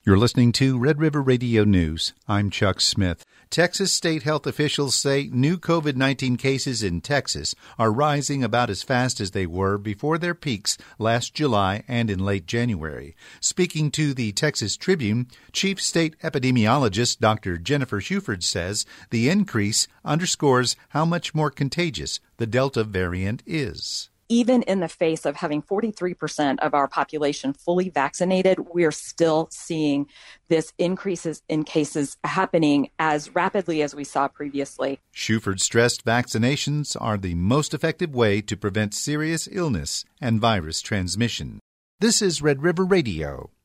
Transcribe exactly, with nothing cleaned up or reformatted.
You're listening to Red River Radio News. I'm Chuck Smith. Texas state health officials say new COVID nineteen cases in Texas are rising about as fast as they were before their peaks last July and in late January. Speaking to the Texas Tribune, Chief State Epidemiologist Doctor Jennifer Shuford says the increase underscores how much more contagious the Delta variant is. Even in the face of having forty-three percent of our population fully vaccinated, we're still seeing this increases in cases happening as rapidly as we saw previously. Shuford stressed vaccinations are the most effective way to prevent serious illness and virus transmission. This is Red River Radio.